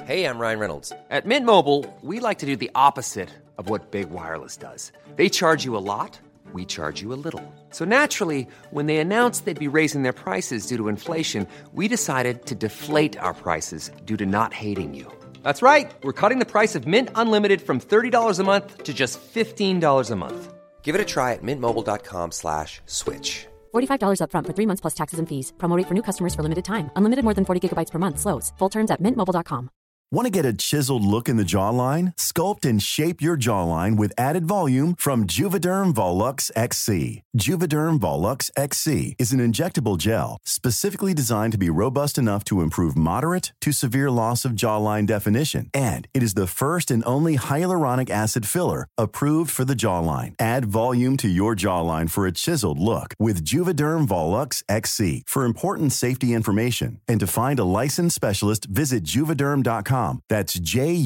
Hey, I'm Ryan Reynolds. At Mint Mobile, we like to do the opposite of what Big Wireless does. They charge you a lot, we charge you a little. So naturally, when they announced they'd be raising their prices due to inflation, we decided to deflate our prices due to not hating you. That's right. We're cutting the price of Mint Unlimited from $30 a month to just $15 a month. Give it a try at mintmobile.com/switch. $45 up front for 3 months plus taxes and fees. Promo rate for new customers for limited time. Unlimited more than 40 gigabytes per month. Slows full terms at mintmobile.com. Want to get a chiseled look in the jawline? Sculpt and shape your jawline with added volume from Juvederm Volux XC. Juvederm Volux XC is an injectable gel specifically designed to be robust enough to improve moderate to severe loss of jawline definition. And it is the first and only hyaluronic acid filler approved for the jawline. Add volume to your jawline for a chiseled look with Juvederm Volux XC. For important safety information and to find a licensed specialist, visit juvederm.com. That's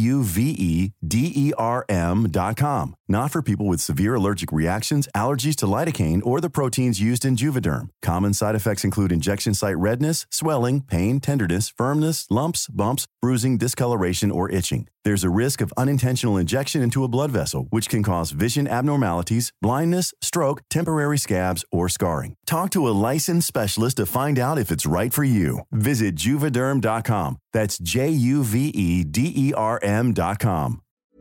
JUVEDERM.com. Not for people with severe allergic reactions, allergies to lidocaine, or the proteins used in Juvederm. Common side effects include injection site redness, swelling, pain, tenderness, firmness, lumps, bumps, bruising, discoloration, or itching. There's a risk of unintentional injection into a blood vessel, which can cause vision abnormalities, blindness, stroke, temporary scabs, or scarring. Talk to a licensed specialist to find out if it's right for you. Visit Juvederm.com. That's JUVEDERM.com.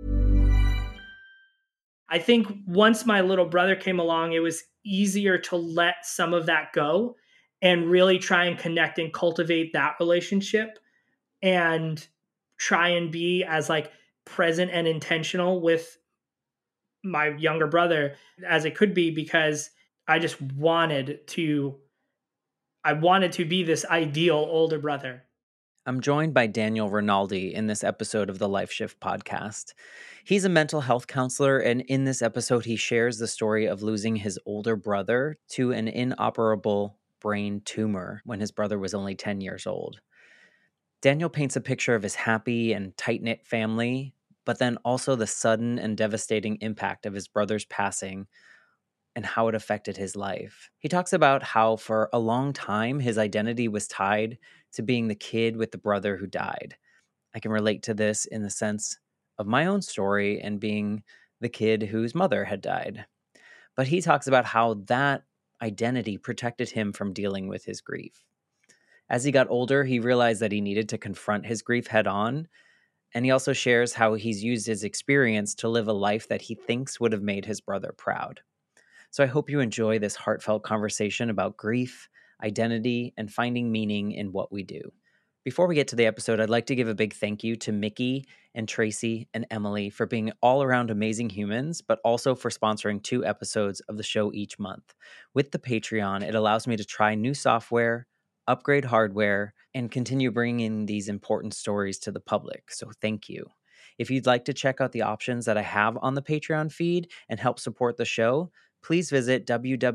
I think once my little brother came along, it was easier to let some of that go and really try and connect and cultivate that relationship and try and be as like present and intentional with my younger brother as it could be, because I just wanted to be this ideal older brother. I'm joined by Daniel Rinaldi in this episode of the Life Shift podcast. He's a mental health counselor, and in this episode, he shares the story of losing his older brother to an inoperable brain tumor when his brother was only 10 years old. Daniel paints a picture of his happy and tight-knit family, but then also the sudden and devastating impact of his brother's passing and how it affected his life. He talks about how for a long time his identity was tied to being the kid with the brother who died. I can relate to this in the sense of my own story and being the kid whose mother had died. But he talks about how that identity protected him from dealing with his grief. As he got older, he realized that he needed to confront his grief head on, and he also shares how he's used his experience to live a life that he thinks would have made his brother proud. So I hope you enjoy this heartfelt conversation about grief, identity, and finding meaning in what we do. Before we get to the episode, I'd like to give a big thank you to Mickey and Tracy and Emily for being all-around amazing humans, but also for sponsoring 2 episodes of the show each month. With the Patreon, it allows me to try new software, upgrade hardware, and continue bringing these important stories to the public. So thank you. If you'd like to check out the options that I have on the Patreon feed and help support the show, please visit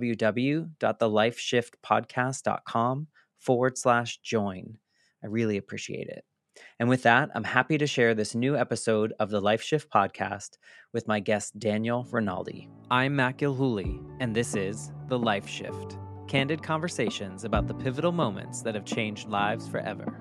www.thelifeshiftpodcast.com/join. I really appreciate it. And with that, I'm happy to share this new episode of the Life Shift podcast with my guest, Daniel Rinaldi. I'm Matt Gilhooly, and this is The Life Shift. Candid conversations about the pivotal moments that have changed lives forever.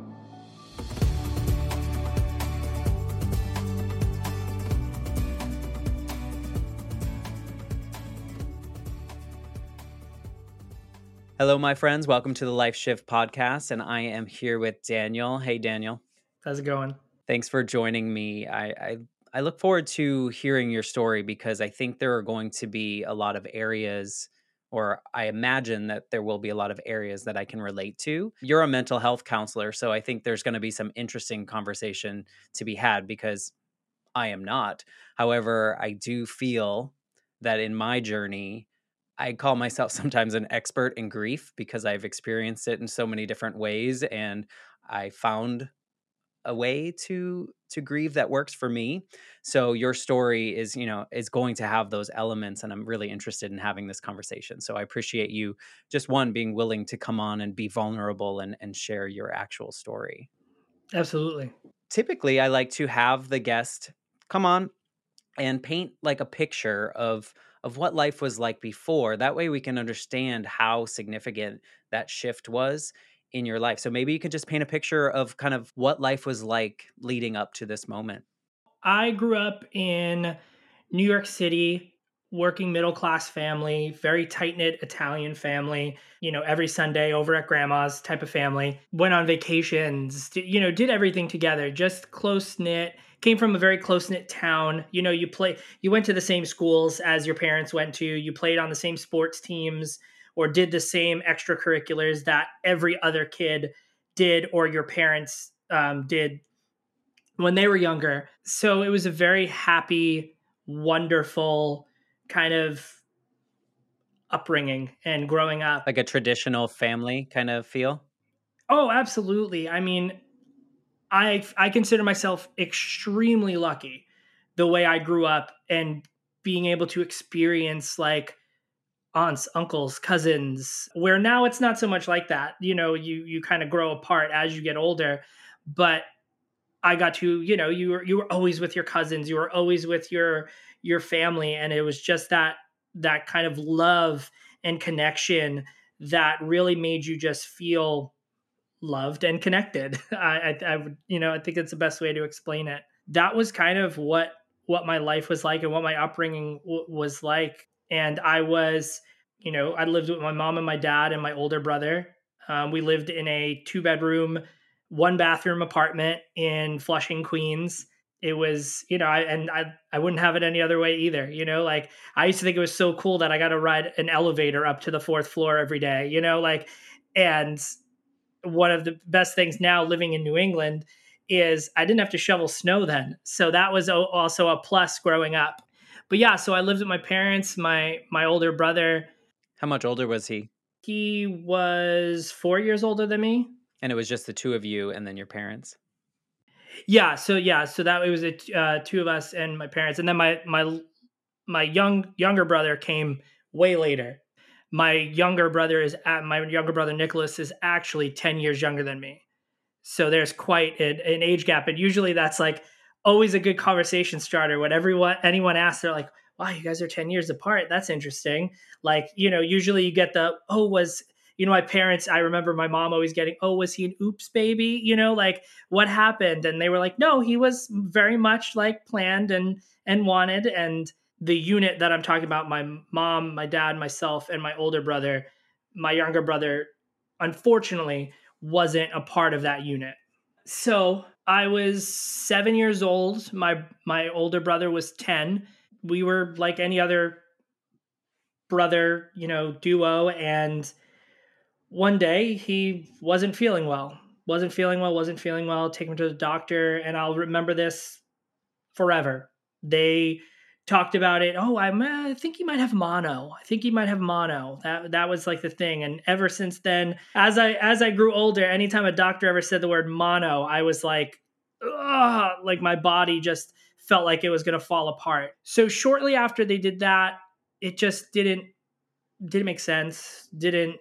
Hello, my friends. Welcome to the Life Shift podcast, and I am here with Daniel. Hey, Daniel. How's it going? Thanks for joining me. I look forward to hearing your story because I think there are going to be a lot of areas, or I imagine that there will be a lot of areas that I can relate to. You're a mental health counselor, so I think there's going to be some interesting conversation to be had because I am not. However, I do feel that in my journey, I call myself sometimes an expert in grief because I've experienced it in so many different ways, and I found a way to grieve that works for me. So your story is going to have those elements, and I'm really interested in having this conversation. So I appreciate you just being willing to come on and be vulnerable and share your actual story. Absolutely. Typically, I like to have the guest come on and paint like a picture of what life was like before. That way we can understand how significant that shift was in your life. So maybe you could just paint a picture of kind of what life was like leading up to this moment. I grew up in New York City, working middle class family, very tight knit Italian family, every Sunday over at grandma's type of family. Went on vacations, did everything together, just close knit. Came from a very close knit town. You went to the same schools as your parents went to, you played on the same sports teams or did the same extracurriculars that every other kid did or your parents did when they were younger. So it was a very happy, wonderful kind of upbringing and growing up. Like a traditional family kind of feel? Oh, absolutely. I mean, I consider myself extremely lucky the way I grew up and being able to experience like aunts, uncles, cousins, where now it's not so much like that. You kind of grow apart as you get older, but I got to, you were always with your cousins, you were always with your family, and it was just that kind of love and connection that really made you just feel loved and connected. I would, I think it's the best way to explain it. That was kind of what my life was like and what my upbringing was like. And I was, I lived with my mom and my dad and my older brother. We lived in a 2-bedroom, 1-bathroom apartment in Flushing, Queens. It was, I wouldn't have it any other way either. Like I used to think it was so cool that I got to ride an elevator up to the 4th floor every day, and one of the best things now living in New England is I didn't have to shovel snow then. So that was also a plus growing up. But yeah, so I lived with my parents, my older brother. How much older was he? He was 4 years older than me. And it was just the two of you and then your parents? Yeah, so that it was two of us and my parents. And then my younger brother came way later. My younger brother Nicholas is actually 10 years younger than me. So there's quite an age gap. And usually that's like always a good conversation starter. When anyone asks, they're like, wow, you guys are 10 years apart. That's interesting. Like, usually you get my parents, I remember my mom always getting, was he an oops baby? Like what happened? And they were like, no, he was very much like planned and wanted. And the unit that I'm talking about, my mom, my dad, myself, and my older brother, my younger brother, unfortunately, wasn't a part of that unit. So I was 7 years old. My older brother was 10. We were like any other brother, duo. And one day he wasn't feeling well. Take him to the doctor. And I'll remember this forever. They talked about it. Oh, I think he might have mono. That was like the thing. And ever since then, as I grew older, anytime a doctor ever said the word mono, I was like, ugh, like my body just felt like it was going to fall apart. So shortly after they did that, it just didn't make sense. Didn't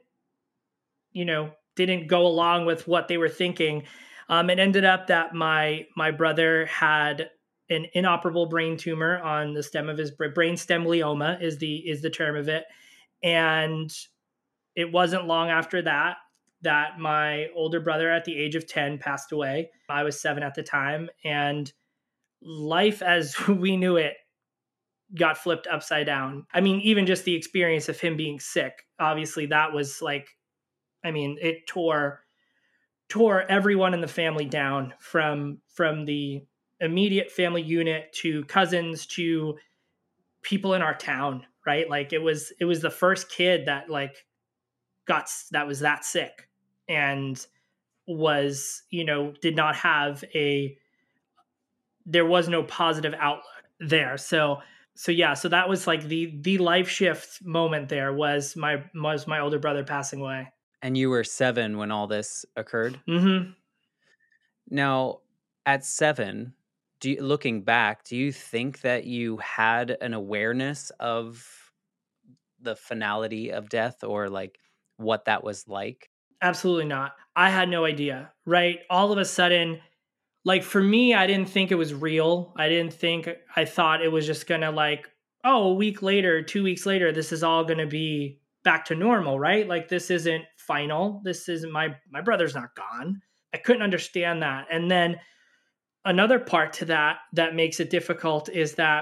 go along with what they were thinking. It ended up that my brother had an inoperable brain tumor on the stem of his brain stem glioma is the term of it. And it wasn't long after that my older brother at the age of 10 passed away. I was 7 at the time, and life as we knew it got flipped upside down. I mean, even just the experience of him being sick, obviously that was like, it tore everyone in the family down from the immediate family unit to cousins to people in our town, right? Like it was the first kid that like that was that sick and was, did not have there was no positive outlook there. So that was like the life shift moment there was my older brother passing away. And you were 7 when all this occurred? Mm-hmm. Now, at 7, looking back, do you think that you had an awareness of the finality of death or like what that was like? Absolutely not. I had no idea, right? All of a sudden, like for me, I didn't think it was real. I thought it was just going to like, oh, a week later, 2 weeks later, this is all going to be back to normal, right? Like this isn't final. This isn't my brother's not gone. I couldn't understand that. And then another part to that that makes it difficult is that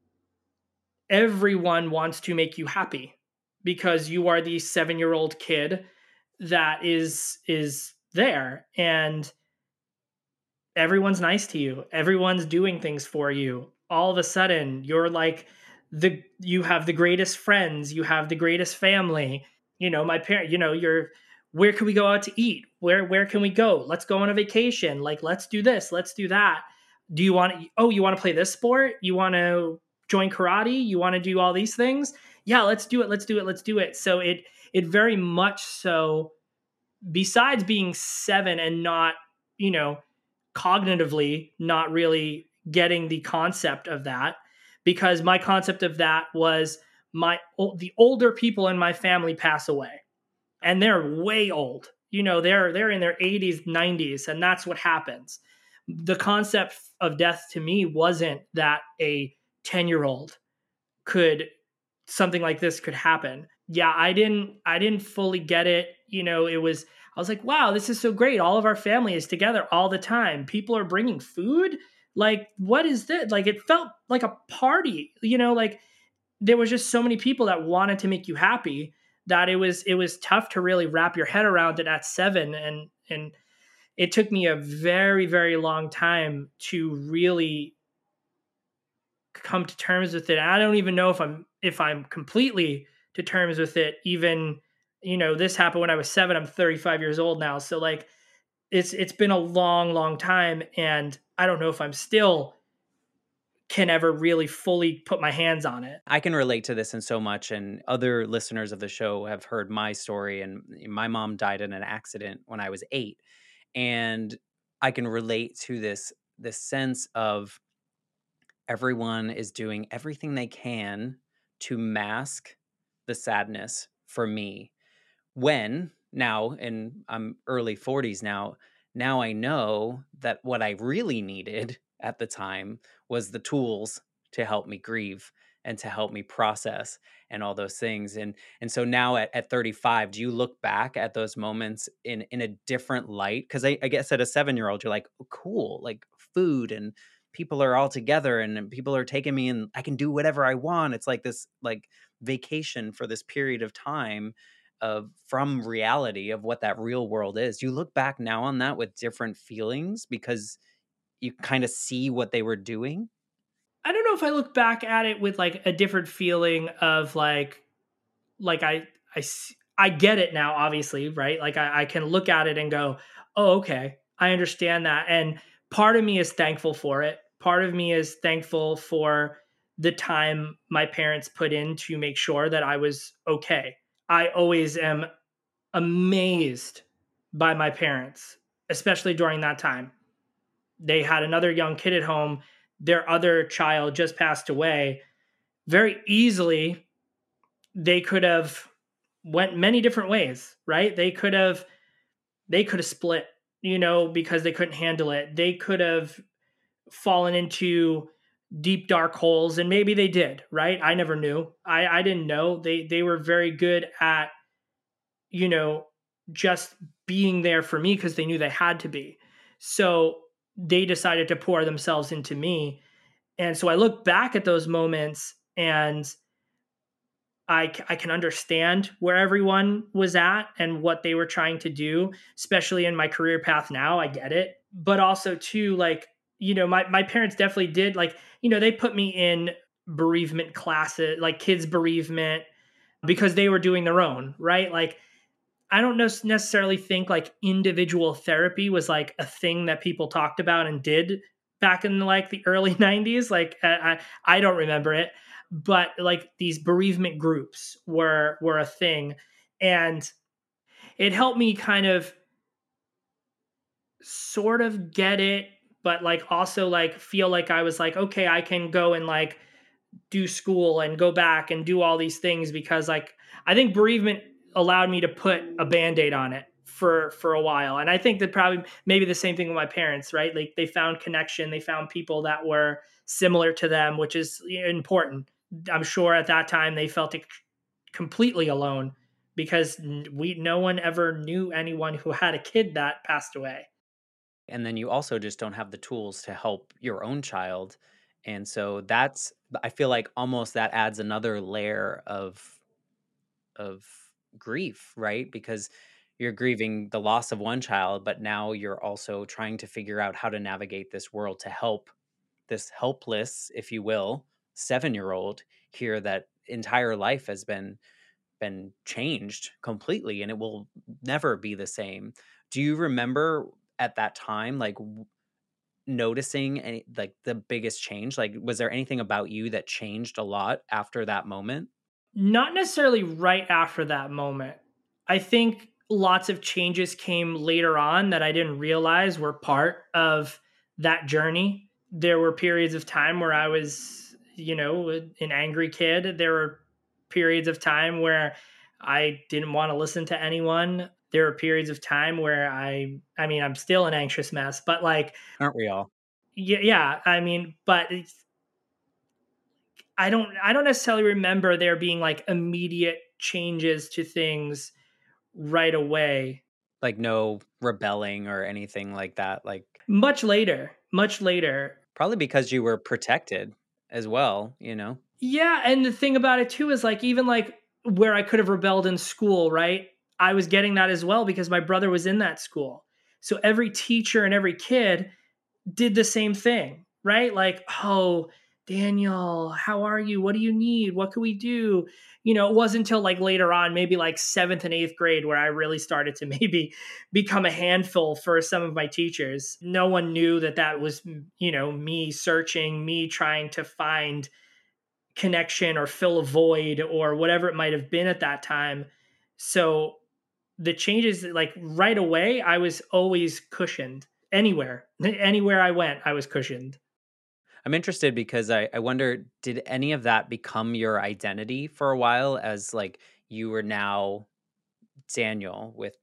everyone wants to make you happy because you are the 7-year-old kid that is there, and everyone's nice to you. Everyone's doing things for you. All of a sudden, you're like you have the greatest friends, you have the greatest family. My parent, you're where can we go out to eat? Where can we go? Let's go on a vacation. Like let's do this, let's do that. Do you want you want to play this sport? You want to join karate? You want to do all these things? Yeah, let's do it. Let's do it. Let's do it. So it very much so, besides being 7 and not, cognitively not really getting the concept of that, because my concept of that was the older people in my family pass away, and they're way old. They're in their 80s, 90s, and that's what happens. The concept of death to me wasn't that a 10-year-old something like this could happen. Yeah, I didn't fully get it. I was like, wow, this is so great. All of our family is together all the time. People are bringing food. Like, what is this? Like, it felt like a party, like there was just so many people that wanted to make you happy that it was tough to really wrap your head around it at 7. And it took me a very, very long time to really come to terms with it. I don't even know if I'm completely to terms with it. Even, this happened when I was 7. I'm 35 years old now. So like it's been a long, long time. And I don't know if I'm still can ever really fully put my hands on it. I can relate to this in so much, and other listeners of the show have heard my story. And my mom died in an accident when I was 8. And I can relate to this sense of everyone is doing everything they can to mask the sadness for me. When now, and I'm early 40s now I know that what I really needed at the time was the tools to help me grieve and to help me process and all those things. And so now at 35, do you look back at those moments in a different light? Because I guess at a 7-year-old, you're like, oh, cool, like food and people are all together and people are taking me and I can do whatever I want. It's like this like vacation for this period of time from reality of what that real world is. Do you look back now on that with different feelings because you kind of see what they were doing? I don't know if I look back at it with like a different feeling of like I get it now, obviously, right? Like I can look at it and go, oh, okay, I understand that. And part of me is thankful for it. Part of me is thankful for the time my parents put in to make sure that I was okay. I always am amazed by my parents, especially during that time. They had another young kid at home. Their other child just passed away. Very easily, they could have went many different ways, right? They could have split, because they couldn't handle it. They could have fallen into deep dark holes, and maybe they did, right? I never knew. I didn't know. They were very good at, just being there for me because they knew they had to be. So they decided to pour themselves into me. And so I look back at those moments and I can understand where everyone was at and what they were trying to do, especially in my career path now. I get it. But also too, like, my parents definitely did, like, they put me in bereavement classes, like kids bereavement, because they were doing their own, right? Like, I don't necessarily think like individual therapy was like a thing that people talked about and did back in like the early 90s. Like I don't remember it, but like these bereavement groups were a thing, and it helped me kind of sort of get it, but like also like feel like I was like, okay, I can go and like do school and go back and do all these things, because like I think bereavement allowed me to put a Band-Aid on it for a while. And I think that probably maybe the same thing with my parents, right? Like they found connection, they found people that were similar to them, which is important. I'm sure at that time they felt completely alone because no one ever knew anyone who had a kid that passed away. And then you also just don't have the tools to help your own child. And so that's, I feel like almost that adds another layer of grief, right? Because you're grieving the loss of one child, but now you're also trying to figure out how to navigate this world to help this helpless, if you will, 7-year-old here that entire life has been changed completely and it will never be the same. Do you remember at that time like noticing any like the biggest change? Like was there anything about you that changed a lot after that moment? Not necessarily right after that moment. I think lots of changes came later on that I didn't realize were part of that journey. There were periods of time where I was, an angry kid. There were periods of time where I didn't want to listen to anyone. There were periods of time where I mean, I'm still an anxious mess, but like, Aren't we all? yeah, I mean, but I don't necessarily remember there being like immediate changes to things right away. Like no rebelling or anything like that? Like Much later, much later. probably because you were protected as well, you know? Yeah, and the thing about it too is like even like where I could have rebelled in school, right? I was getting that as well because my brother was in that school. So every teacher and every kid did the same thing, right? Like, oh, Daniel, how are you? What do you need? What can we do? It wasn't until like later on, maybe like seventh and eighth grade, where I really started to maybe become a handful for some of my teachers. No one knew that was, me searching, me trying to find connection or fill a void or whatever it might have been at that time. So the changes, like right away, I was always cushioned. Anywhere I went, I was cushioned. I'm interested because I wonder, did any of that become your identity for a while as like you were now Daniel with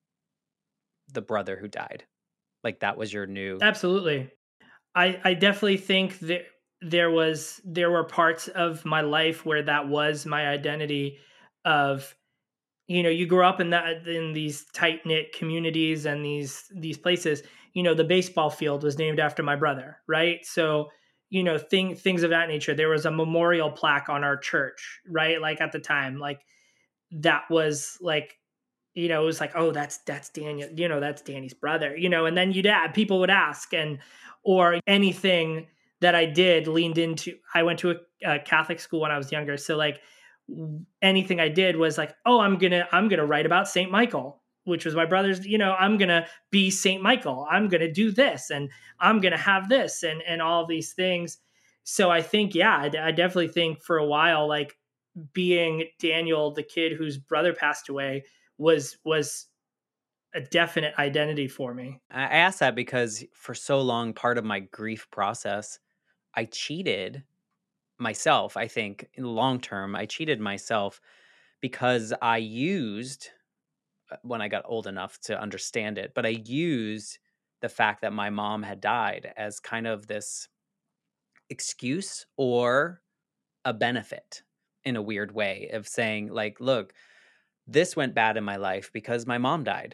the brother who died? Like that was your new. Absolutely. I definitely think that there were parts of my life where that was my identity of, you grow up in these tight knit communities and these places. The baseball field was named after my brother, right? So things of that nature. There was a memorial plaque on our church, right? Like at the time, like that was like, it was like, oh, that's Daniel, that's Danny's brother, and then people would ask, or anything that I did leaned into. I went to a Catholic school when I was younger, so like anything I did was like, oh, I'm gonna write about Saint Michael, which was my brother's. I'm gonna be Saint Michael. I'm gonna do this, and I'm gonna have this, and all these things. So I think, yeah, I definitely think for a while, like being Daniel, the kid whose brother passed away, was a definite identity for me. I asked that because for so long, part of my grief process, I cheated myself. I think in the long term, I cheated myself because I used, when I got old enough to understand it, but I used the fact that my mom had died as kind of this excuse or a benefit in a weird way of saying, like, look, this went bad in my life because my mom died.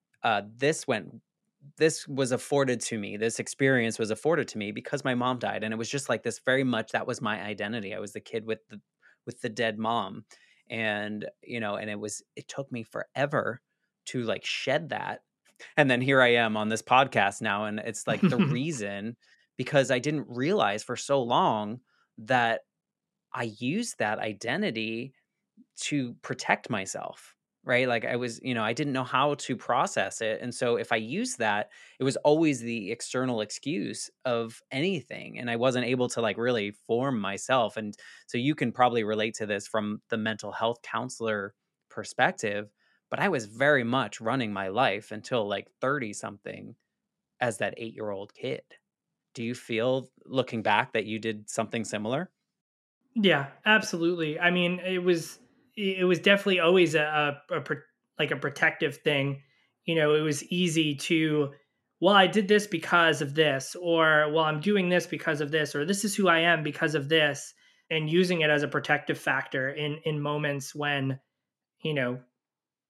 This was afforded to me. This experience was afforded to me because my mom died. And it was just like this very much that was my identity. I was the kid with the dead mom. And, and it took me forever to like shed that. And then here I am on this podcast now. And it's like the reason, because I didn't realize for so long that I used that identity to protect myself, right? Like I was, I didn't know how to process it. And so if I used that, it was always the external excuse of anything. And I wasn't able to like really form myself. And so you can probably relate to this from the mental health counselor perspective. But I was very much running my life until like 30 something as that 8-year-old kid. Do you feel looking back that you did something similar? Yeah, absolutely. I mean, it was definitely always like a protective thing. It was easy to, well, I did this because of this, or well, I'm doing this because of this, or this is who I am because of this, and using it as a protective factor in moments when, you know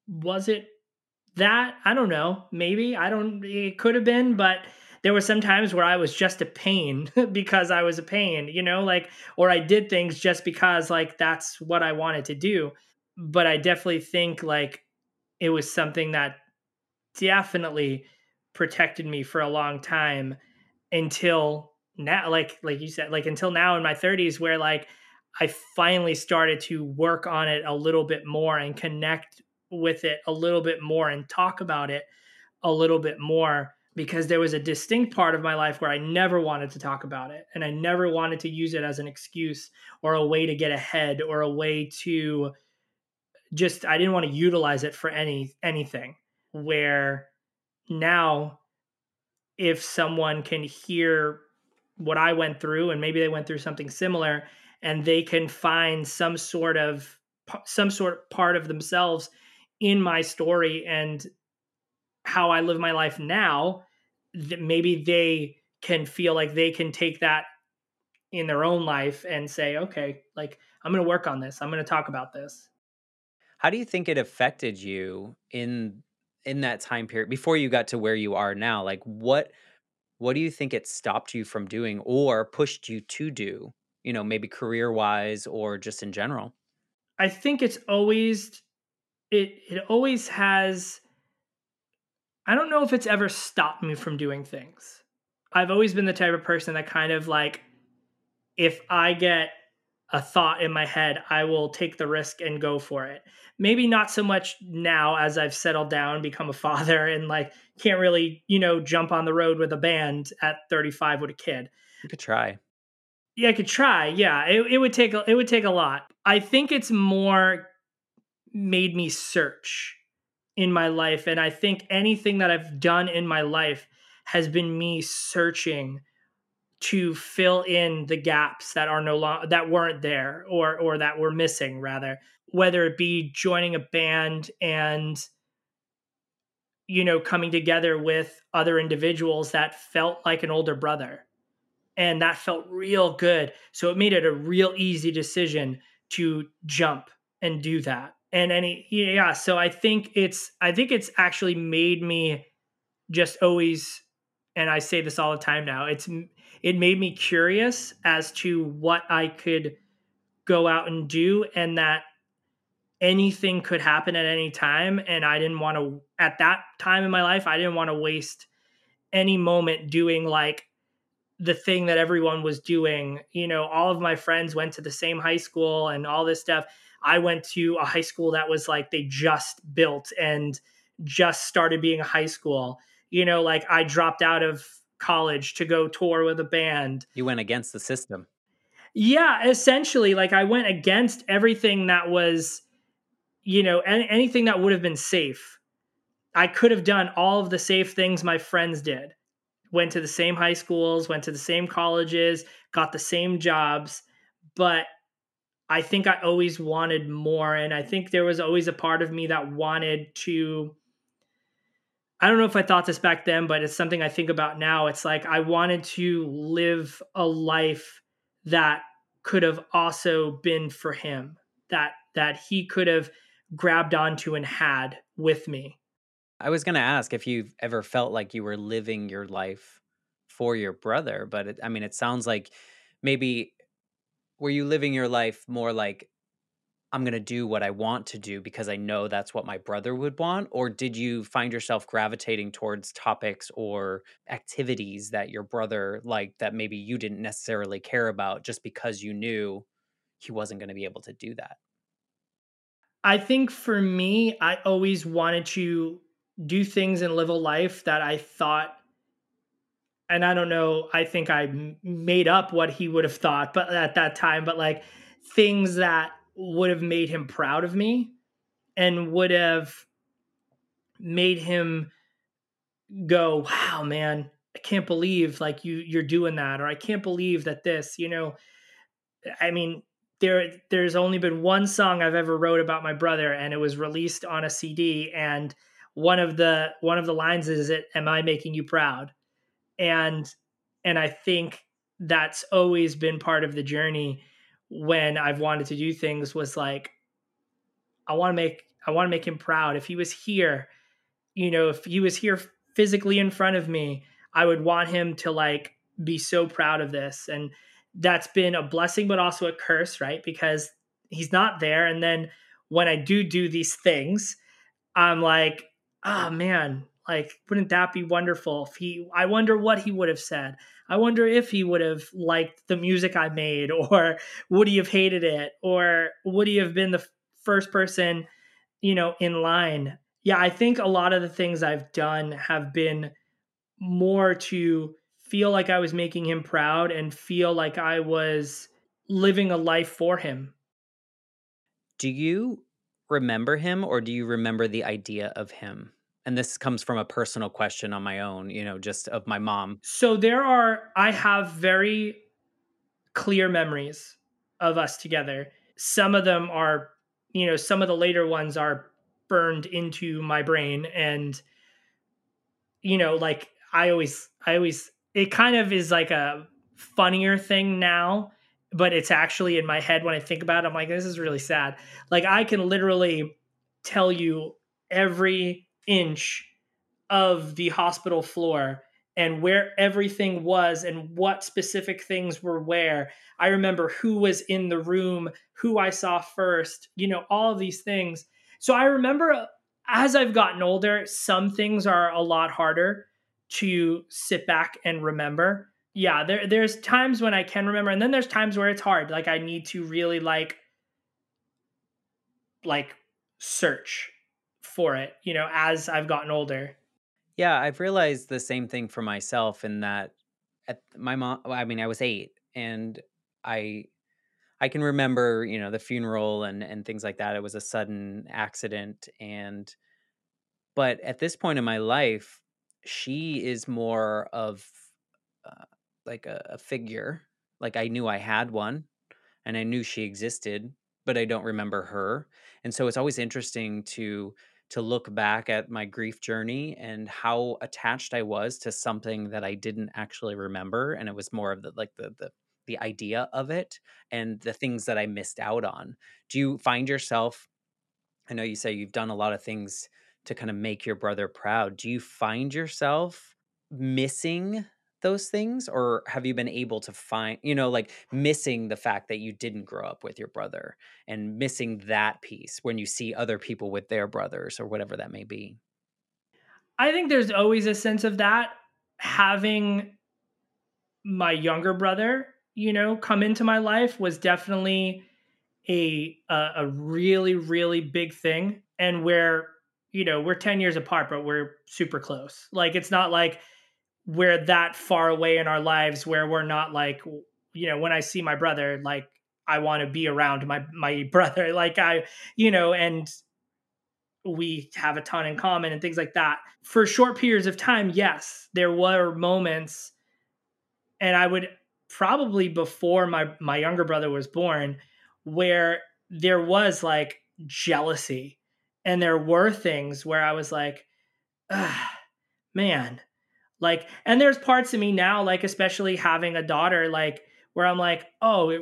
Was it that? I don't know. Maybe. It could have been, but there were some times where I was just a pain because I was a pain, like, or I did things just because like that's what I wanted to do. But I definitely think like it was something that definitely protected me for a long time until now, like you said, like until now in my 30s, where like I finally started to work on it a little bit more and connect with it a little bit more and talk about it a little bit more, because there was a distinct part of my life where I never wanted to talk about it and I never wanted to use it as an excuse or a way to get ahead or a way to just, I didn't want to utilize it for anything. Where now, if someone can hear what I went through and maybe they went through something similar, and they can find some sort of part of themselves in my story and how I live my life now, that maybe they can feel like they can take that in their own life and say, okay, like I'm going to work on this. I'm going to talk about this. How do you think it affected you in that time period before you got to where you are now? Like what do you think it stopped you from doing or pushed you to do? Maybe career-wise or just in general? I think it always has. I don't know if it's ever stopped me from doing things. I've always been the type of person that kind of like, if I get a thought in my head, I will take the risk and go for it. Maybe not so much now as I've settled down, become a father, and like can't really, jump on the road with a band at 35 with a kid. You could try. Yeah, I could try. Yeah, it would take a lot. I think it's more made me search in my life, and I think anything that I've done in my life has been me searching to fill in the gaps that are no longer, that weren't there, or that were missing rather, whether it be joining a band and coming together with other individuals that felt like an older brother, and that felt real good, so it made it a real easy decision to jump and do that. And any yeah, so I think it's actually made me just always, and I say this all the time now, it made me curious as to what I could go out and do, and that anything could happen at any time, and I didn't want to, at that time in my life, I didn't want to waste any moment doing like the thing that everyone was doing. All of my friends went to the same high school and all this stuff. I went to a high school that was like they just built and just started being a high school. Like I dropped out of college to go tour with a band. You went against the system. Yeah, essentially, like I went against everything that was, anything that would have been safe. I could have done all of the safe things my friends did. Went to the same high schools, went to the same colleges, got the same jobs, but I think I always wanted more. And I think there was always a part of me that wanted to, I don't know if I thought this back then, but it's something I think about now. It's like I wanted to live a life that could have also been for him, that he could have grabbed onto and had with me. I was going to ask if you've ever felt like you were living your life for your brother, but it sounds like maybe were you living your life more like I'm going to do what I want to do because I know that's what my brother would want? Or did you find yourself gravitating towards topics or activities that your brother liked that maybe you didn't necessarily care about just because you knew he wasn't going to be able to do that? I think for me, I always wanted to do things and live a life that I thought, and I don't know, I think I made up what he would have thought, but at that time, but like things that would have made him proud of me and would have made him go, wow, man, I can't believe like you're doing that, or I can't believe that this, I mean, there's only been one song I've ever wrote about my brother, and it was released on a CD, and one of the lines is, it, am I making you proud? And I think that's always been part of the journey when I've wanted to do things, was like, I want to make him proud. If he was here, if he was here physically in front of me, I would want him to like be so proud of this. And that's been a blessing, but also a curse, right? Because he's not there. And then when I do these things, I'm like, oh man, like, wouldn't that be wonderful if I wonder what he would have said. I wonder if he would have liked the music I made, or would he have hated it, or would he have been the first person, in line. Yeah, I think a lot of the things I've done have been more to feel like I was making him proud and feel like I was living a life for him. Do you remember him, or do you remember the idea of him? And this comes from a personal question on my own, just of my mom. So I have very clear memories of us together. Some of them are, some of the later ones are burned into my brain. And, like it kind of is like a funnier thing now, but it's actually in my head when I think about it. I'm like, this is really sad. Like, I can literally tell you every inch of the hospital floor and where everything was and what specific things were where. I remember who was in the room, who I saw first, all of these things. So I remember as I've gotten older, some things are a lot harder to sit back and remember. Yeah, there's times when I can remember, and then there's times where it's hard. Like, I need to really like search for it, as I've gotten older. Yeah, I've realized the same thing for myself in that my mom, I mean, I was 8, and I I can remember, the funeral and things like that. It was a sudden accident, but at this point in my life, she is more of uh, like a figure. Like, I knew I had one, and I knew she existed, but I don't remember her. And so it's always interesting to look back at my grief journey and how attached I was to something that I didn't actually remember, and it was more of the idea of it and the things that I missed out on. Do you find yourself, I know you say you've done a lot of things to kind of make your brother proud. Do you find yourself missing those things, or have you been able to find, like missing the fact that you didn't grow up with your brother and missing that piece when you see other people with their brothers or whatever that may be? I think there's always a sense of that. Having my younger brother, come into my life was definitely a really, really big thing. And we're 10 years apart, but we're super close. Like, it's not like we're that far away in our lives where we're not like, when I see my brother, like, I want to be around my brother. Like, and we have a ton in common and things like that. For short periods of time, yes, there were moments, and I would probably before my younger brother was born, where there was like jealousy, and there were things where I was like, man, like, and there's parts of me now, like, especially having a daughter, like, where I'm like, oh,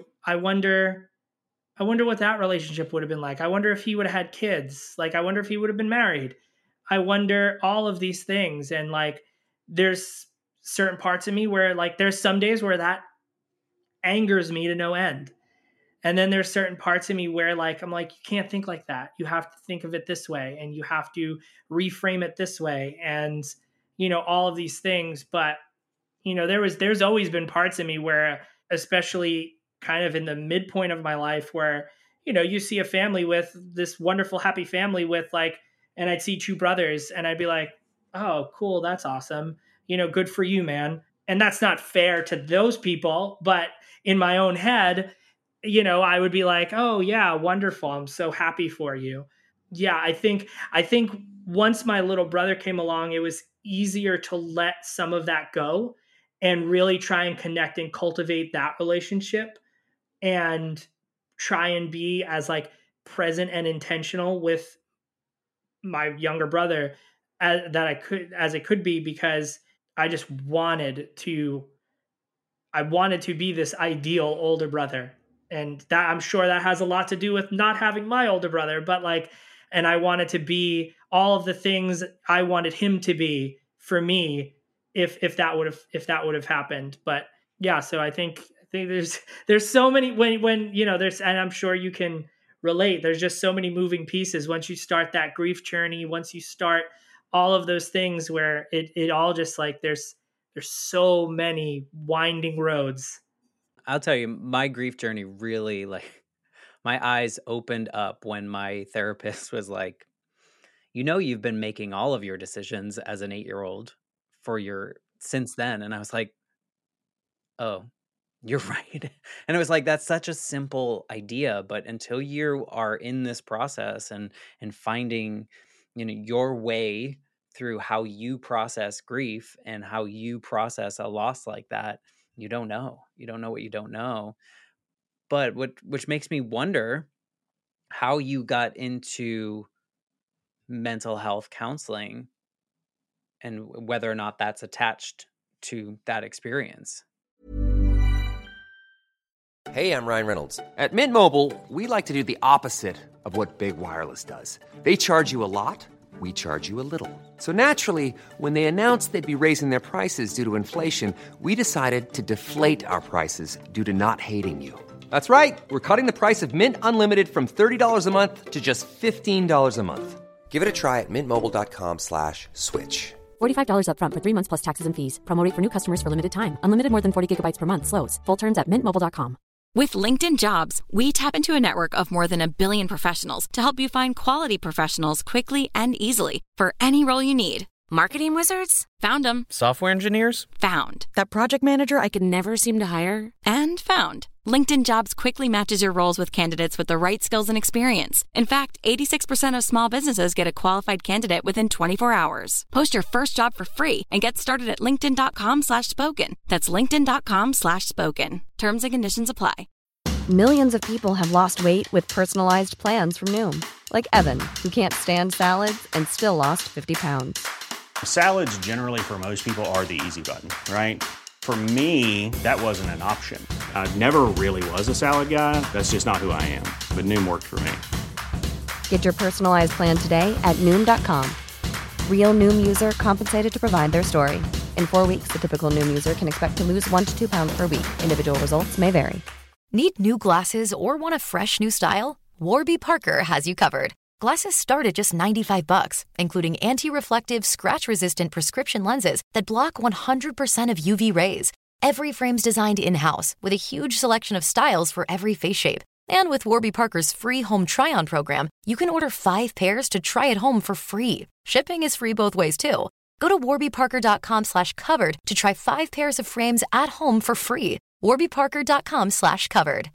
I wonder what that relationship would have been like. I wonder if he would have had kids. Like, I wonder if he would have been married. I wonder all of these things. And like, there's certain parts of me where, like, there's some days where that angers me to no end. And then there's certain parts of me where, like, I'm like, you can't think like that. You have to think of it this way, and you have to reframe it this way. And, all of these things. But, there's always been parts of me where, especially kind of in the midpoint of my life, where, you see a family with this wonderful, happy family with like, and I'd see 2 brothers and I'd be like, oh, cool. That's awesome. Good for you, man. And that's not fair to those people. But in my own head, I would be like, oh yeah, wonderful. I'm so happy for you. Yeah, I think once my little brother came along, it was easier to let some of that go and really try and connect and cultivate that relationship, and try and be as like present and intentional with my younger brother as it could be, because I just wanted to be this ideal older brother. And that, I'm sure that has a lot to do with not having my older brother, but like, and I wanted to be all of the things I wanted him to be for me if that would have happened. But yeah, so I think there's so many when there's, and I'm sure you can relate, there's just so many moving pieces once you start that grief journey, once you start all of those things where it all just like there's so many winding roads. I'll tell you, my grief journey really, like, my eyes opened up when my therapist was like, you've been making all of your decisions as an 8-year-old since then. And I was like, oh, you're right. And it was like, that's such a simple idea, but until you are in this process and finding, your way through how you process grief and how you process a loss like that, you don't know what you don't know. But which makes me wonder how you got into mental health counseling and whether or not that's attached to that experience. Hey, I'm Ryan Reynolds. At Mint Mobile, we like to do the opposite of what Big Wireless does. They charge you a lot, we charge you a little. So naturally, when they announced they'd be raising their prices due to inflation, we decided to deflate our prices due to not hating you. That's right. We're cutting the price of Mint Unlimited from $30 a month to just $15 a month. Give it a try at mintmobile.com/switch. $45 up front for 3 months plus taxes and fees. Promo rate for new customers for limited time. Unlimited more than 40 gigabytes per month. Slows full terms at mintmobile.com. With LinkedIn Jobs, we tap into a network of more than 1 billion professionals to help you find quality professionals quickly and easily for any role you need. Marketing wizards? Found them. Software engineers? Found. That project manager I could never seem to hire? And found. LinkedIn Jobs quickly matches your roles with candidates with the right skills and experience. In fact, 86% of small businesses get a qualified candidate within 24 hours. Post your first job for free and get started at linkedin.com/spoken. That's linkedin.com/spoken. Terms and conditions apply. Millions of people have lost weight with personalized plans from Noom. Like Evan, who can't stand salads and still lost 50 pounds. Salads generally for most people are the easy button, right? For me, that wasn't an option. I never really was a salad guy. That's just not who I am. But Noom worked for me. Get your personalized plan today at Noom.com. Real Noom user compensated to provide their story. In 4 weeks, the typical Noom user can expect to lose 1 to 2 pounds per week. Individual results may vary. Need new glasses or want a fresh new style? Warby Parker has you covered. Glasses start at just $95, including anti-reflective, scratch-resistant prescription lenses that block 100% of UV rays. Every frame's designed in-house with a huge selection of styles for every face shape. And with Warby Parker's free home try-on program, you can order 5 pairs to try at home for free. Shipping is free both ways, too. Go to warbyparker.com/covered to try 5 pairs of frames at home for free. warbyparker.com/covered.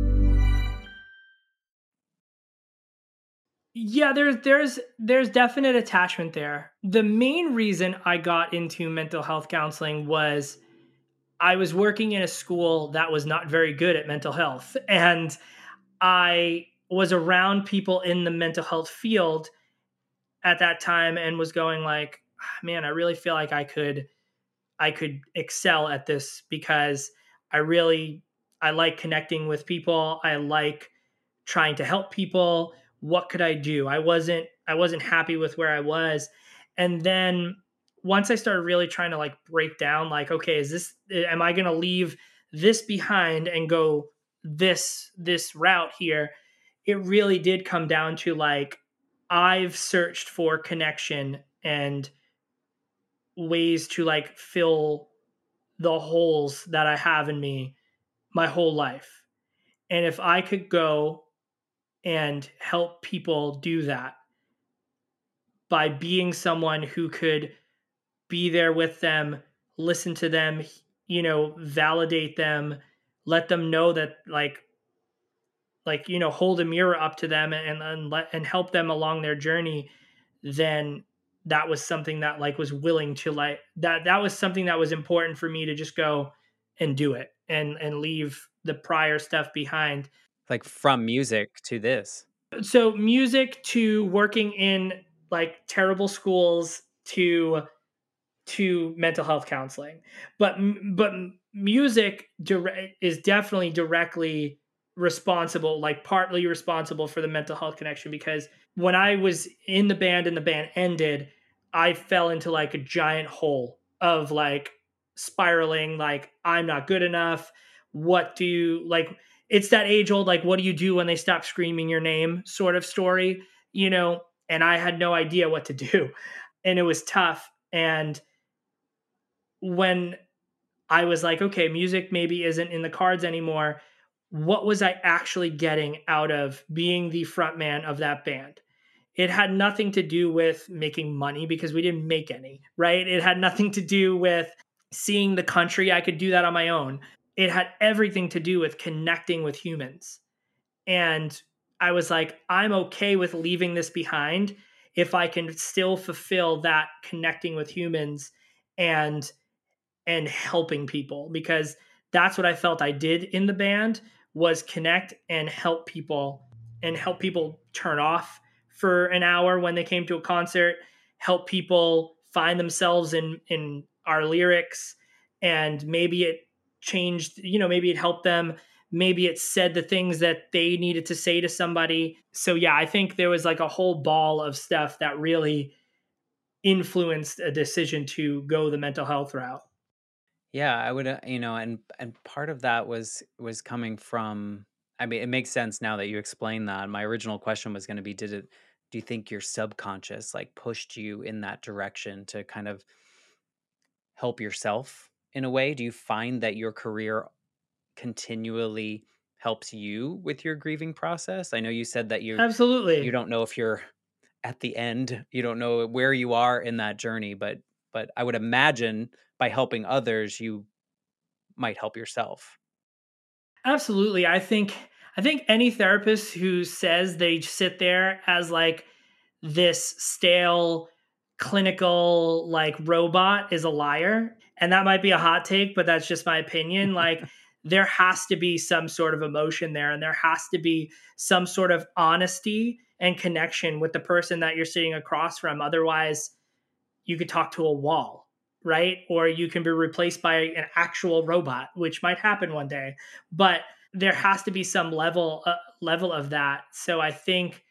Yeah, there's definite attachment there. The main reason I got into mental health counseling was I was working in a school that was not very good at mental health, and I was around people in the mental health field at that time and was going like, man, I really feel like I could excel at this because I like connecting with people. I like trying to help people. What could I do? I wasn't happy with where I was. And then once I started really trying to like break down, like, okay, am I going to leave this behind and go this route here? It really did come down to like, I've searched for connection and ways to like fill the holes that I have in me my whole life. And if I could go and help people do that by being someone who could be there with them, listen to them, validate them, let them know that hold a mirror up to them and help them along their journey, then that was something that like was willing to like that was something that was important for me to just go and do it and leave the prior stuff behind. Like from music to this. So music to working in like terrible schools to mental health counseling. But music is definitely directly responsible, like partly responsible for the mental health connection, because when I was in the band and the band ended, I fell into like a giant hole of like spiraling, like I'm not good enough. What do you like? It's that age old, like, what do you do when they stop screaming your name sort of story, you know? And I had no idea what to do. And it was tough. And when I was like, okay, music maybe isn't in the cards anymore, what was I actually getting out of being the front man of that band? It had nothing to do with making money because we didn't make any, right? It had nothing to do with seeing the country. I could do that on my own. It had everything to do with connecting with humans. And I was like, I'm okay with leaving this behind if I can still fulfill that connecting with humans and helping people, because that's what I felt I did in the band, was connect and help people turn off for an hour when they came to a concert, help people find themselves in our lyrics. And maybe it changed, maybe it helped them, maybe it said the things that they needed to say to somebody. So yeah, I think there was like a whole ball of stuff that really influenced a decision to go the mental health route. Yeah, I would, and part of that was coming from. I mean, it makes sense now that you explain that. My original question was going to be, do you think your subconscious like pushed you in that direction to kind of help yourself in a way? Do you find that your career continually helps you with your grieving process? I know you said that you Absolutely. don't know if you're at the end, you don't know where you are in that journey, but I would imagine by helping others, you might help yourself. Absolutely. I think any therapist who says they sit there as like this stale clinical like robot is a liar. And that might be a hot take, but that's just my opinion. Like there has to be some sort of emotion there, and there has to be some sort of honesty and connection with the person that you're sitting across from. Otherwise, you could talk to a wall, right? Or you can be replaced by an actual robot, which might happen one day. But there has to be some level of that. So I think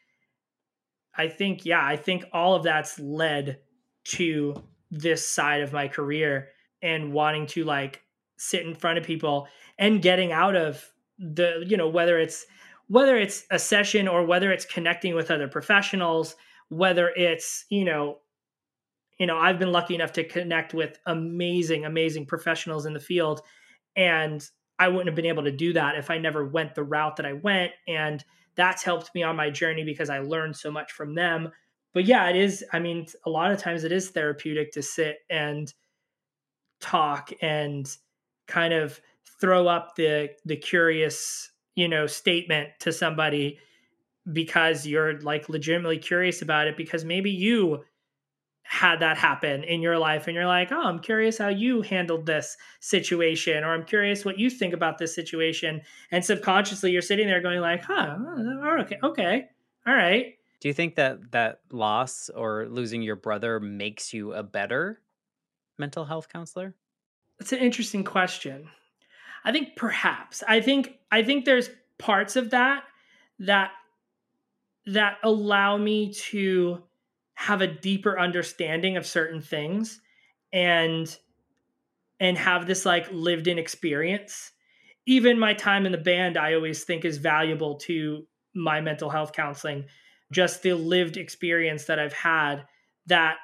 all of that's led to this side of my career and wanting to like sit in front of people and getting out of the, whether it's a session or whether it's connecting with other professionals, whether it's, I've been lucky enough to connect with amazing, amazing professionals in the field. And I wouldn't have been able to do that if I never went the route that I went. And that's helped me on my journey because I learned so much from them. But yeah, it is. I mean, a lot of times it is therapeutic to sit and talk and kind of throw up the curious, statement to somebody because you're like legitimately curious about it, because maybe you had that happen in your life and you're like, oh, I'm curious how you handled this situation, or I'm curious what you think about this situation. And subconsciously you're sitting there going like, okay, all right. Do you think that loss or losing your brother makes you a better mental health counselor? That's an interesting question. I think perhaps. I think there's parts of that allow me to have a deeper understanding of certain things and have this like lived in experience. Even my time in the band, I always think is valuable to my mental health counseling. Just the lived experience that I've had that,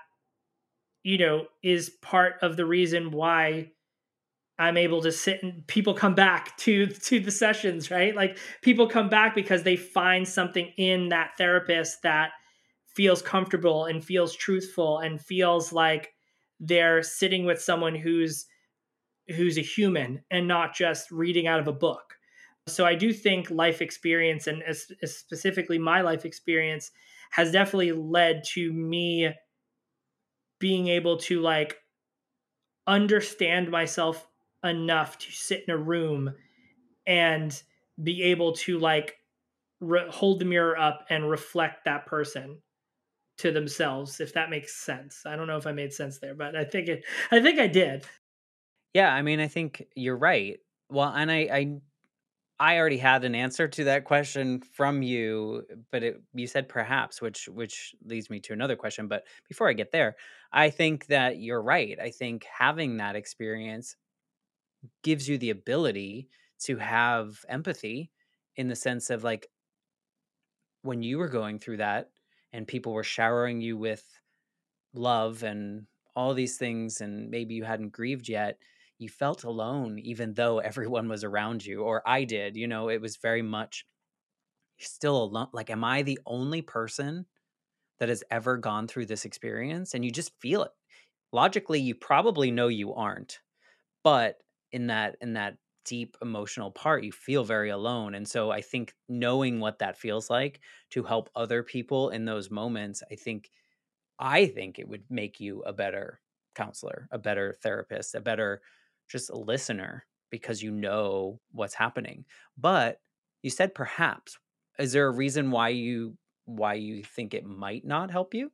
is part of the reason why I'm able to sit and people come back to the sessions, right? Like people come back because they find something in that therapist that feels comfortable and feels truthful and feels like they're sitting with someone who's a human and not just reading out of a book. So I do think life experience, and specifically my life experience, has definitely led to me being able to like understand myself enough to sit in a room and be able to like hold the mirror up and reflect that person to themselves, if that makes sense. I don't know if I made sense there, but I think I did. Yeah, I mean, I think you're right. Well, and I already had an answer to that question from you, but you said perhaps, which leads me to another question. But before I get there, I think that you're right. I think having that experience gives you the ability to have empathy in the sense of like when you were going through that and people were showering you with love and all these things, and maybe you hadn't grieved yet, you felt alone, even though everyone was around you, or I did. It was very much you're still alone. Like, am I the only person that has ever gone through this experience? And you just feel it. Logically, you probably know you aren't, but in that deep emotional part, you feel very alone. And so I think knowing what that feels like to help other people in those moments, I think it would make you a better counselor, a better therapist, a better just listener because you know what's happening. But you said perhaps. Is there a reason why you think it might not help you?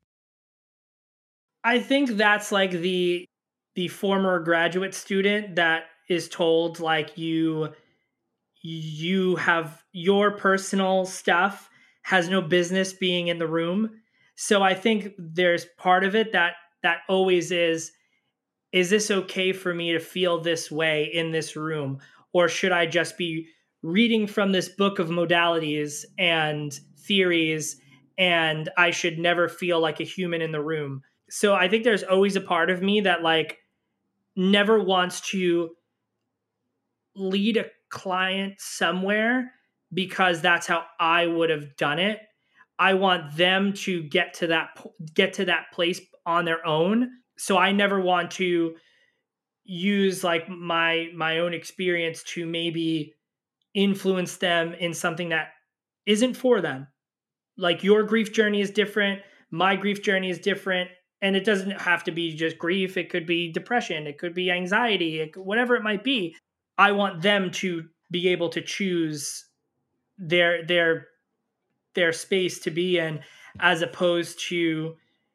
I think that's like the former graduate student that is told like you have your personal stuff has no business being in the room. So I think there's part of it that always is this okay for me to feel this way in this room? Or should I just be reading from this book of modalities and theories and I should never feel like a human in the room? So I think there's always a part of me that like never wants to lead a client somewhere because that's how I would have done it. I want them to get to that place on their own. So I never want to use like my own experience to maybe influence them in something that isn't for them. Like your grief journey is different, my grief journey is different, and it doesn't have to be just grief. It could be depression, it could be anxiety, whatever it might be. I want them to be able to choose their space to be in, as opposed to,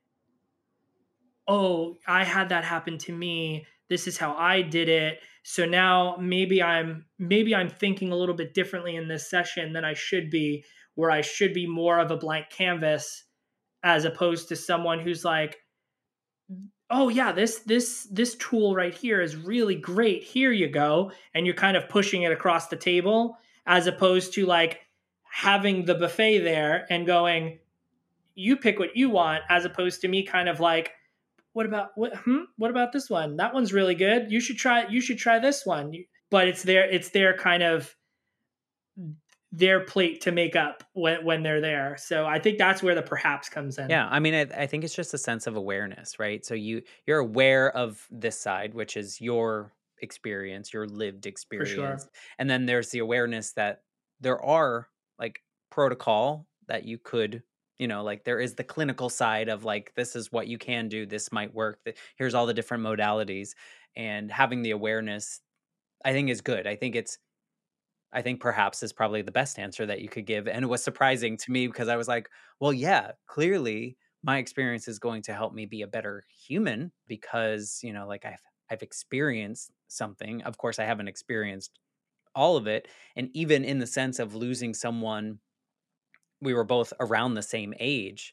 oh, I had that happen to me, this is how I did it, so now maybe I'm thinking a little bit differently in this session than I should be, where I should be more of a blank canvas, as opposed to someone who's like, oh yeah, this tool right here is really great, here you go, and you're kind of pushing it across the table, as opposed to like having the buffet there and going, you pick what you want, as opposed to me kind of like, what about this one, that one's really good, you should try this one. But it's their kind of their plate to make up when they're there. So I think that's where the perhaps comes in. Yeah, I mean, I think it's just a sense of awareness, right? So you're aware of this side, which is your experience, your lived For experience, sure. and then there's the awareness that there are like protocol that you could, like there is the clinical side of like this is what you can do, this might work. Here's all the different modalities, and having the awareness, I think, is good. I think perhaps is probably the best answer that you could give. And it was surprising to me because I was like, well, yeah, clearly my experience is going to help me be a better human because, like I've experienced something. Of course, I haven't experienced all of it. And even in the sense of losing someone, we were both around the same age.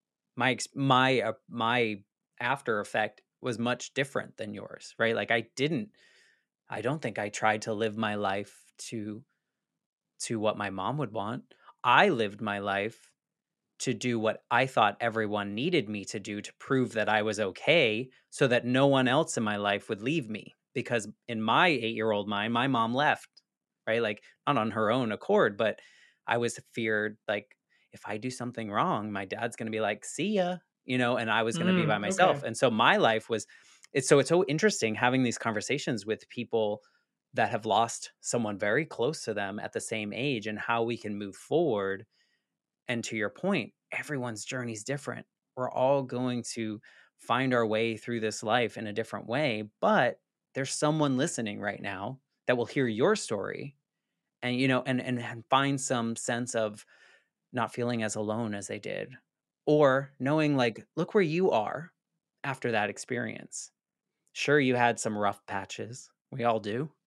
My after effect was much different than yours, right? Like I don't think I tried to live my life to what my mom would want. I lived my life to do what I thought everyone needed me to do to prove that I was okay so that no one else in my life would leave me. Because in my 8-year-old mind, my mom left, right? Like not on her own accord, but I was feared like if I do something wrong, my dad's going to be like, see ya, and I was going to be by myself. Okay. And so my life was, it's so interesting having these conversations with people that have lost someone very close to them at the same age and how we can move forward. And to your point, everyone's journey is different. We're all going to find our way through this life in a different way, but there's someone listening right now that will hear your story and and find some sense of not feeling as alone as they did, or knowing like look where you are after that experience. Sure, you had some rough patches. We all do.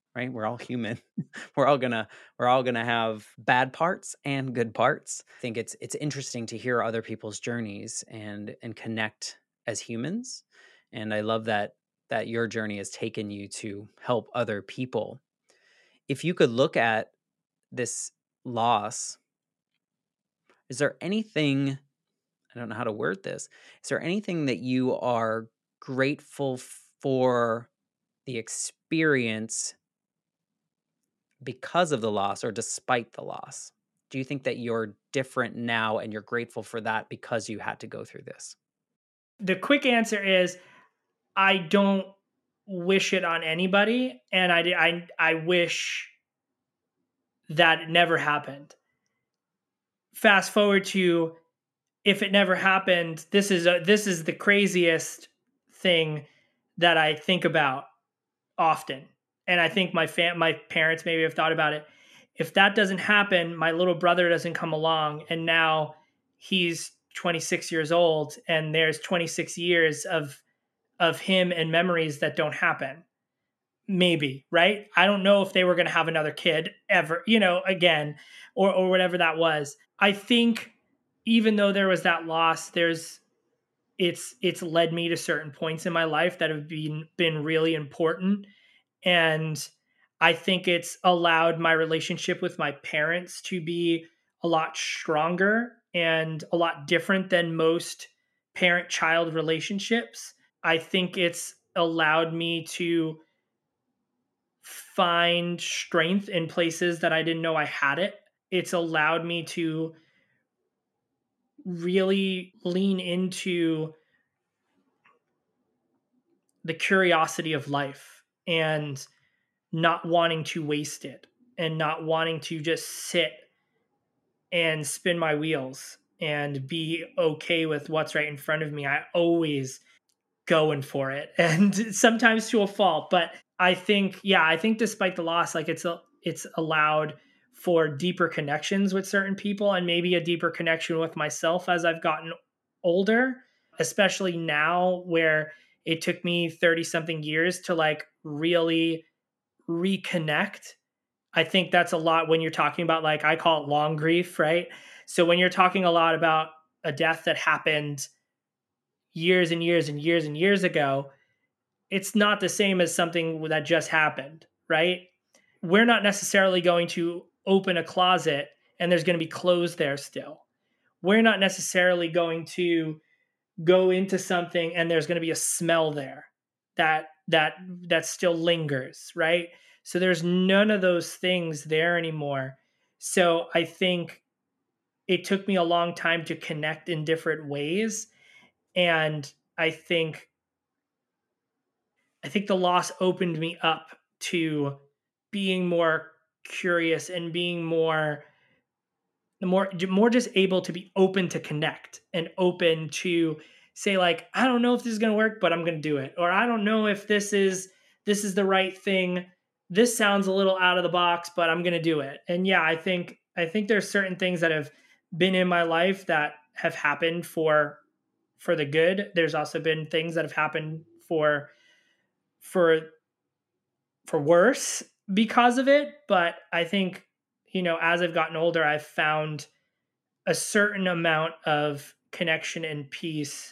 right? We're all human. we're all gonna have bad parts and good parts. I think it's interesting to hear other people's journeys and connect as humans. And I love that your journey has taken you to help other people. If you could look at this loss, is there anything, I don't know how to word this, is there anything that you are grateful for the experience because of the loss or despite the loss? Do you think that you're different now and you're grateful for that because you had to go through this? The quick answer is I don't wish it on anybody, and I wish that it never happened. Fast forward to, if it never happened, this is the craziest thing that I think about often. And I think my parents maybe have thought about it. If that doesn't happen, my little brother doesn't come along, and now he's 26 years old, and there's 26 years of him and memories that don't happen. Maybe, right? I don't know if they were going to have another kid ever, again, or whatever that was. I think even though there was that loss, it's led me to certain points in my life that have been really important. And I think it's allowed my relationship with my parents to be a lot stronger and a lot different than most parent-child relationships. I think it's allowed me to find strength in places that I didn't know I had it. It's allowed me to really lean into the curiosity of life and not wanting to waste it and not wanting to just sit and spin my wheels and be okay with what's right in front of me. I always going for it, and sometimes to a fault. But I think despite the loss, like it's allowed for deeper connections with certain people, and maybe a deeper connection with myself as I've gotten older, especially now where it took me 30 something years to like really reconnect. I think that's a lot when you're talking about, like, I call it long grief, right? So when you're talking a lot about a death that happened years and years and years and years ago, it's not the same as something that just happened, right? We're not necessarily going to open a closet and there's going to be clothes there still. We're not necessarily going to go into something and there's going to be a smell there that still lingers, right? So there's none of those things there anymore. So I think it took me a long time to connect in different ways. And I think the loss opened me up to being more curious and being more just able to be open to connect and open to say, like, I don't know if this is going to work, but I'm going to do it. Or I don't know if this is the right thing. This sounds a little out of the box, but I'm going to do it. And yeah, I think there's certain things that have been in my life that have happened for the good. There's also been things that have happened for worse because of it. But I think, as I've gotten older, I've found a certain amount of connection and peace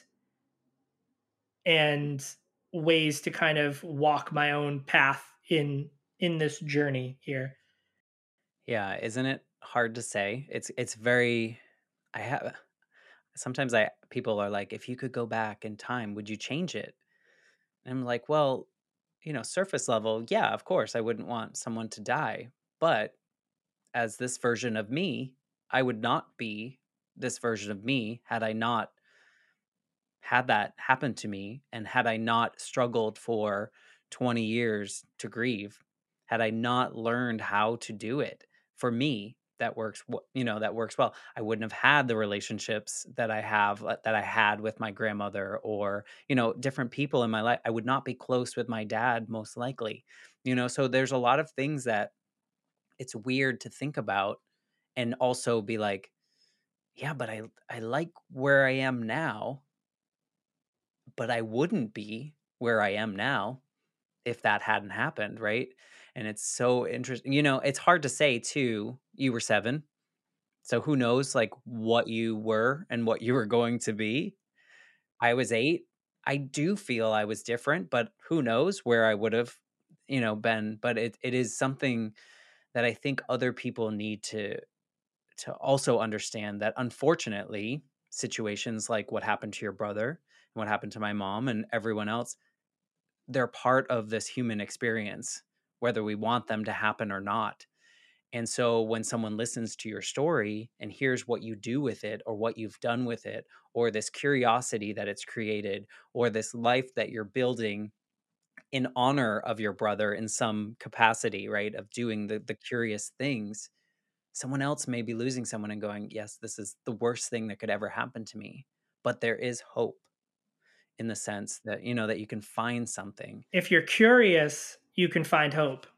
and ways to kind of walk my own path in this journey here. Yeah, isn't it hard to say? It's very, I have sometimes people are like, if you could go back in time, would you change it? And I'm like, well, surface level, yeah, of course, I wouldn't want someone to die. But as this version of me, I would not be this version of me had I not had that happen to me, and had I not struggled for 20 years to grieve, had I not learned how to do it. For me, that works well. I wouldn't have had the relationships that I had with my grandmother, or different people in my life. I would not be close with my dad, most likely. So there's a lot of things that it's weird to think about, and also be like, yeah, but I like where I am now, but I wouldn't be where I am now if that hadn't happened, right? And it's so interesting. It's hard to say too. You were 7. So who knows like what you were and what you were going to be. I was 8. I do feel I was different, but who knows where I would have, been. But it is something that I think other people need to also understand, that unfortunately, situations like what happened to your brother and what happened to my mom and everyone else, they're part of this human experience, whether we want them to happen or not. And so when someone listens to your story and hears what you do with it or what you've done with it, or this curiosity that it's created, or this life that you're building in honor of your brother in some capacity, right? Of doing the curious things, someone else may be losing someone and going, yes, this is the worst thing that could ever happen to me. But there is hope, in the sense that, that you can find something. If you're curious, you can find hope.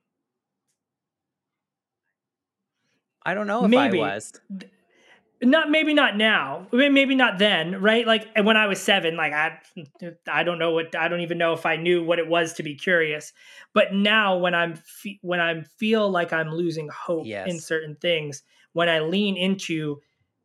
I don't know if I was. Maybe not now. Maybe not then, right? Like when I was 7, like I don't know I don't even know if I knew what it was to be curious. But now when I feel like I'm losing hope in certain things, when I lean into,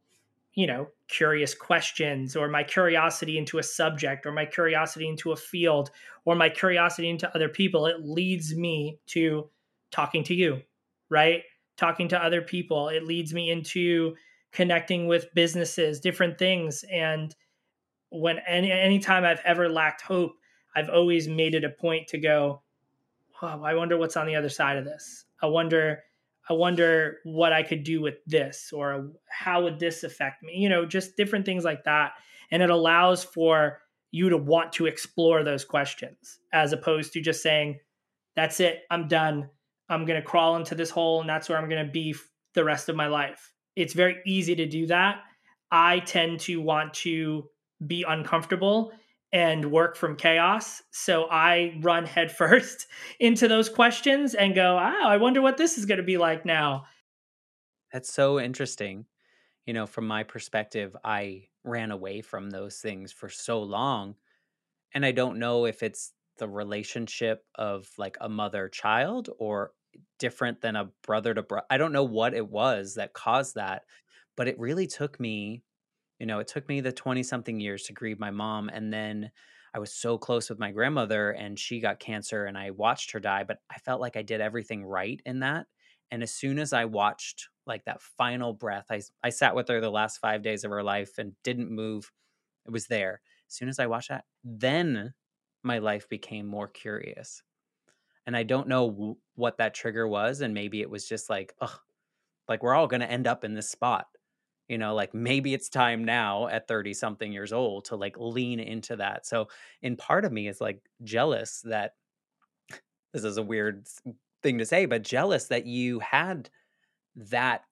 curious questions, or my curiosity into a subject, or my curiosity into a field, or my curiosity into other people, it leads me to talking to you, right? Talking to other people. It leads me into connecting with businesses, different things. And when anytime I've ever lacked hope, I've always made it a point to go, oh, I wonder what's on the other side of this. I wonder what I could do with this, or how would this affect me? Just different things like that. And it allows for you to want to explore those questions, as opposed to just saying, that's it, I'm done. I'm going to crawl into this hole and that's where I'm going to be the rest of my life. It's very easy to do that. I tend to want to be uncomfortable and work from chaos. So I run headfirst into those questions and go, oh, I wonder what this is going to be like now. That's so interesting. From my perspective, I ran away from those things for so long. And I don't know if it's the relationship of like a mother-child, or different than a brother to brother. I don't know what it was that caused that, but it really took me, it took me the 20 something years to grieve my mom. And then I was so close with my grandmother, and she got cancer and I watched her die, but I felt like I did everything right in that. And as soon as I watched like that final breath, I sat with her the last 5 days of her life and didn't move. It was there. As soon as I watched that, then my life became more curious. And I don't know what that trigger was. And maybe it was just like, oh, like we're all going to end up in this spot. Like maybe it's time now at 30 something years old to like lean into that. So in part of me is like jealous that, this is a weird thing to say, but jealous that you had that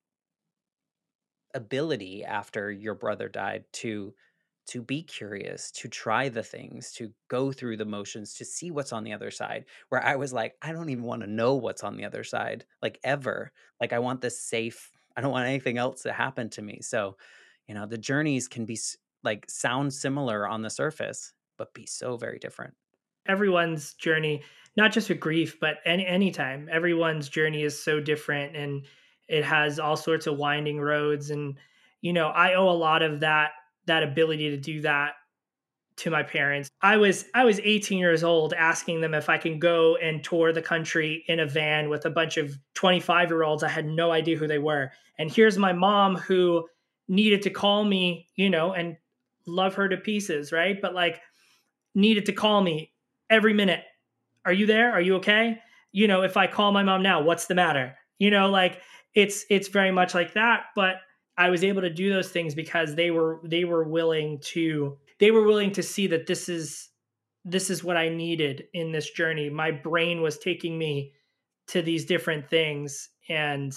ability after your brother died to be curious, to try the things, to go through the motions, to see what's on the other side, where I was like, I don't even want to know what's on the other side, like ever. Like I want this safe, I don't want anything else to happen to me. So, the journeys can be like sound similar on the surface, but be so very different. Everyone's journey, not just with grief, but anytime, everyone's journey is so different, and it has all sorts of winding roads. And, I owe a lot of that ability to do that to my parents. I was 18 years old asking them if I can go and tour the country in a van with a bunch of 25-year-olds. I had no idea who they were. And here's my mom, who needed to call me, and love her to pieces, right? But like needed to call me every minute. Are you there? Are you okay? If I call my mom now, what's the matter? Like it's very much like that. But I was able to do those things because they were willing to see that this is what I needed in this journey. My brain was taking me to these different things. And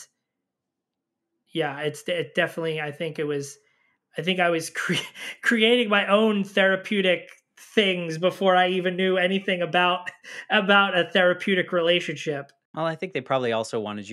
yeah, it definitely, I think I was creating my own therapeutic things before I even knew anything about a therapeutic relationship. Well, I think they probably also wanted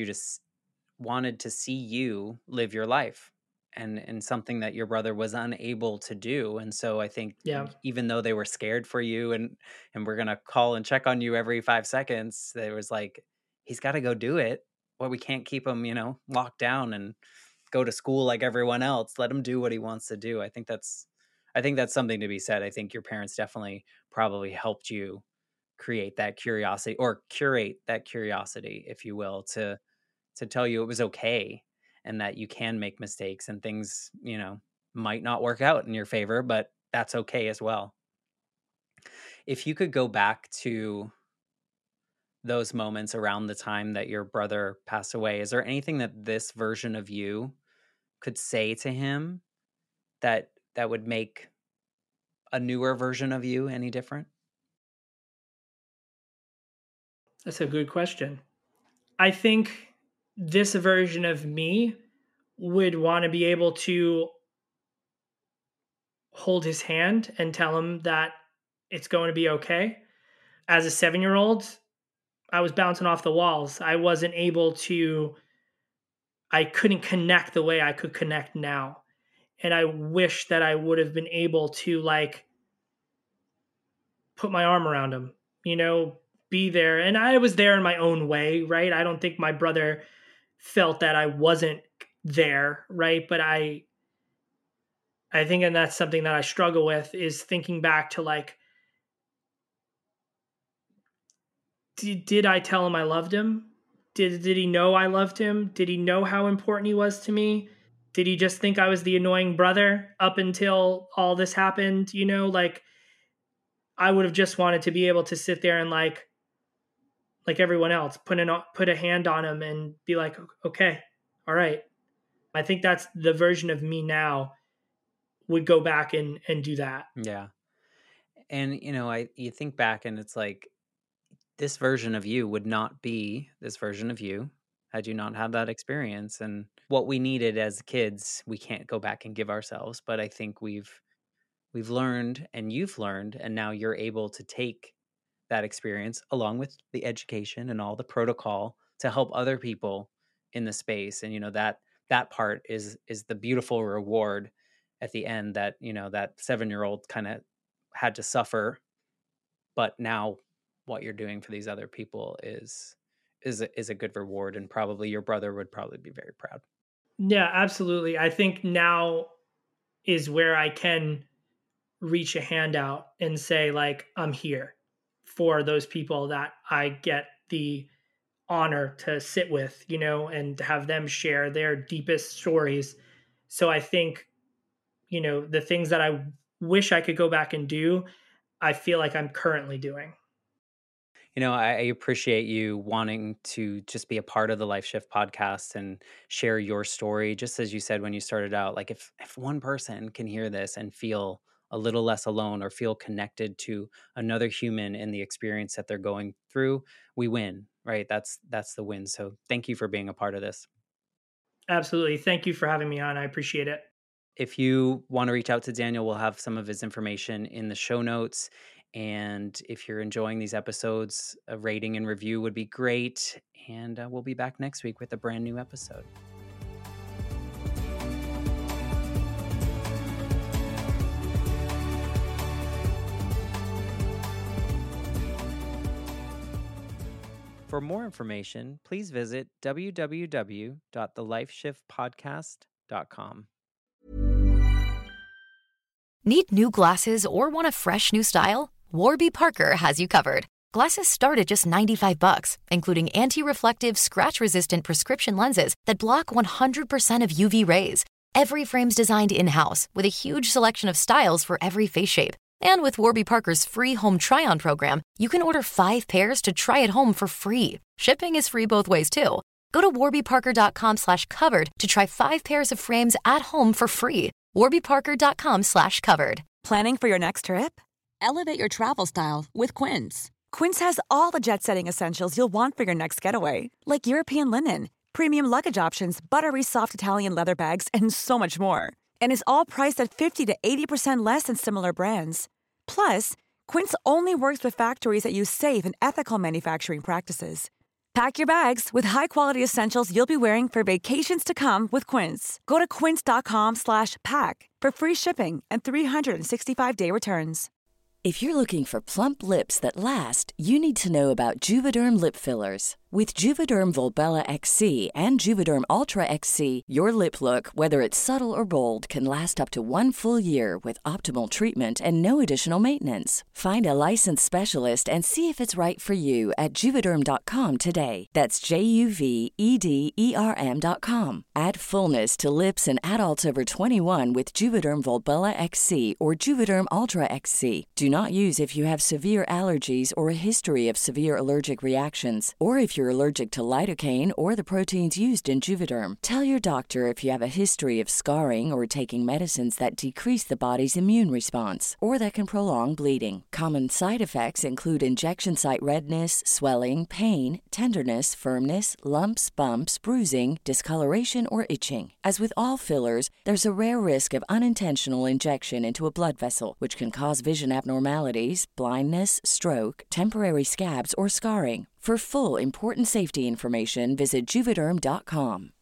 to see you live your life, and something that your brother was unable to do. And so I think even though they were scared for you, and we're going to call and check on you every 5 seconds, there was like, he's got to go do it. Well, we can't keep him, locked down and go to school like everyone else. Let him do what he wants to do. I think that's something to be said. I think your parents definitely probably helped you create that curiosity, or curate that curiosity, if you will, to tell you it was okay and that you can make mistakes and things, might not work out in your favor, but that's okay as well. If you could go back to those moments around the time that your brother passed away, is there anything that this version of you could say to him that would make a newer version of you any different? That's a good question. I think this version of me would want to be able to hold his hand and tell him that it's going to be okay. As a 7-year-old, I was bouncing off the walls. I couldn't connect the way I could connect now. And I wish that I would have been able to put my arm around him, be there. And I was there in my own way, right? I don't think my brother felt that I wasn't there, right? But I think, and that's something that I struggle with, is thinking back to did I tell him I loved him? Did he know I loved him? Did he know how important he was to me? Did he just think I was the annoying brother up until all this happened? I would have just wanted to be able to sit there and like everyone else, put a hand on him and be like, okay, all right. I think that's the version of me now would go back and do that. Yeah. And, you think back and it's like, this version of you would not be this version of you had you not had that experience. And what we needed as kids, we can't go back and give ourselves. But I think we've learned, and you've learned, and now you're able to take that experience along with the education and all the protocol to help other people in the space. And, that part is the beautiful reward at the end that, that 7-year-old kind of had to suffer. But now what you're doing for these other people is a good reward, and probably your brother would probably be very proud. Yeah, absolutely. I think now is where I can reach a hand out and say, I'm here for those people that I get the honor to sit with, and have them share their deepest stories. So I think, the things that I wish I could go back and do, I feel like I'm currently doing. I appreciate you wanting to just be a part of the Life Shift podcast and share your story. Just as you said when you started out, if one person can hear this and feel a little less alone or feel connected to another human in the experience that they're going through, we win, right? That's the win. So thank you for being a part of this. Absolutely. Thank you for having me on. I appreciate it. If you want to reach out to Daniel, we'll have some of his information in the show notes. And if you're enjoying these episodes, a rating and review would be great. And we'll be back next week with a brand new episode. For more information, please visit www.thelifeshiftpodcast.com. Need new glasses or want a fresh new style? Warby Parker has you covered. Glasses start at just $95, including anti-reflective, scratch-resistant prescription lenses that block 100% of UV rays. Every frame's designed in-house with a huge selection of styles for every face shape. And with Warby Parker's free home try-on program, you can order 5 pairs to try at home for free. Shipping is free both ways, too. Go to warbyparker.com/covered to try 5 pairs of frames at home for free. warbyparker.com/covered. Planning for your next trip? Elevate your travel style with Quince. Quince has all the jet-setting essentials you'll want for your next getaway, like European linen, premium luggage options, buttery soft Italian leather bags, and so much more. And is all priced at 50 to 80% less than similar brands. Plus, Quince only works with factories that use safe and ethical manufacturing practices. Pack your bags with high-quality essentials you'll be wearing for vacations to come with Quince. Go to quince.com/pack for free shipping and 365-day returns. If you're looking for plump lips that last, you need to know about Juvederm lip fillers. With Juvederm Volbella XC and Juvederm Ultra XC, your lip look, whether it's subtle or bold, can last up to 1 full year with optimal treatment and no additional maintenance. Find a licensed specialist and see if it's right for you at Juvederm.com today. That's JUVEDERM.com. Add fullness to lips in adults over 21 with Juvederm Volbella XC or Juvederm Ultra XC. Do not use if you have severe allergies or a history of severe allergic reactions, or if you're allergic to lidocaine or the proteins used in Juvederm. Tell your doctor if you have a history of scarring or taking medicines that decrease the body's immune response or that can prolong bleeding. Common side effects include injection site redness, swelling, pain, tenderness, firmness, lumps, bumps, bruising, discoloration, or itching. As with all fillers, there's a rare risk of unintentional injection into a blood vessel, which can cause vision abnormalities, blindness, stroke, temporary scabs, or scarring. For full, important safety information, visit Juvederm.com.